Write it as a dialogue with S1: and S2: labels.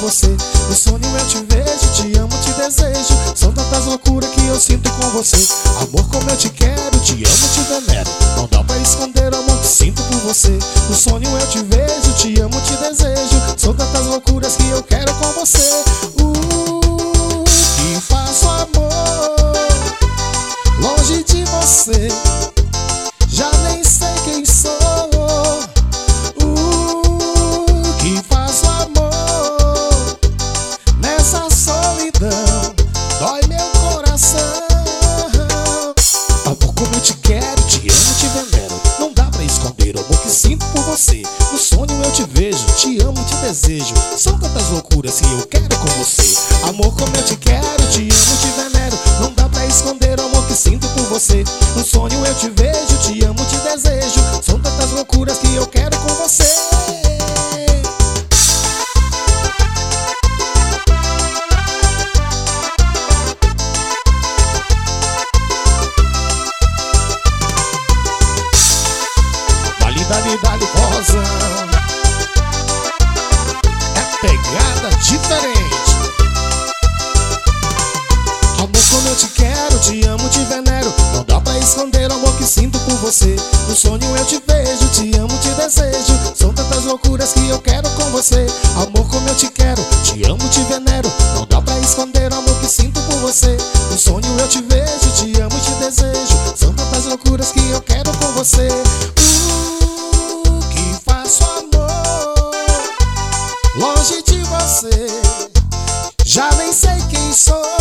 S1: você. No sonho eu te vejo, te amo, te desejo. São tantas loucuras que eu sinto com você. Amor, como eu te quero, te amo, te venero. Não dá pra esconder o amor que sinto por você. No sonho eu te vejo, te amo, te desejo. São tantas loucuras que eu quero com você. Que faço amor longe de você. Já nem sei quem sou. Que faço amor nessa solidão. Dói meu coração. Amor, como eu te quero, te amo, te venero. Não dá pra esconder o amor que sinto por você. No sonho eu te vejo, te amo, te desejo. São tantas loucuras que eu quero com você. Amor, como eu te quero, te amo, te venero. Não dá pra esconder o amor que sinto por você. No sonho eu te vejo, te amo, te desejo. São tantas loucuras que eu quero com você. Dali, rosa. É pegada diferente. Amor, como eu te quero, te amo, te venero. Não dá pra esconder o amor que sinto por você. No sonho eu te vejo, te amo, te desejo. São tantas loucuras que eu quero com você. Amor, como eu te quero, te amo, te venero. Não dá pra esconder o amor que sinto por você. No sonho eu te vejo, te amo, te desejo. São tantas loucuras que eu quero com você. Faço amor longe de você. Já nem sei quem sou.